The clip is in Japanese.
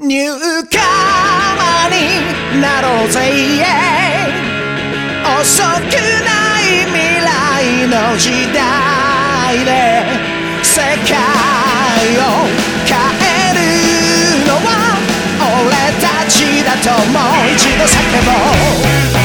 ニューカマーになろうぜ、遅くない未来の時代で世界を変えるのは俺たちだともう一度叫ぼう。